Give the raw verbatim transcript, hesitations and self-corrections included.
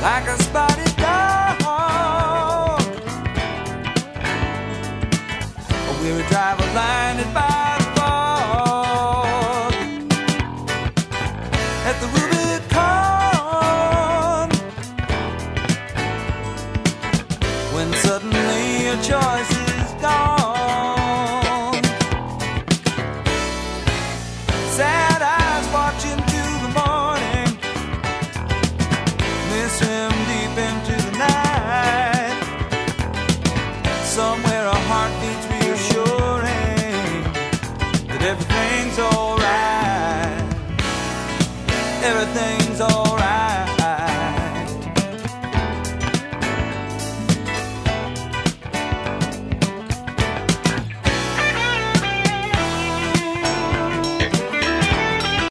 like a spotted dog. A weary driver blinded by the fog at the Rubicon, when suddenly your choice is gone. Sad eyes watching till the morning, miss him deep into the night. Somewhere a heart beats reassuring that everything's alright. Everything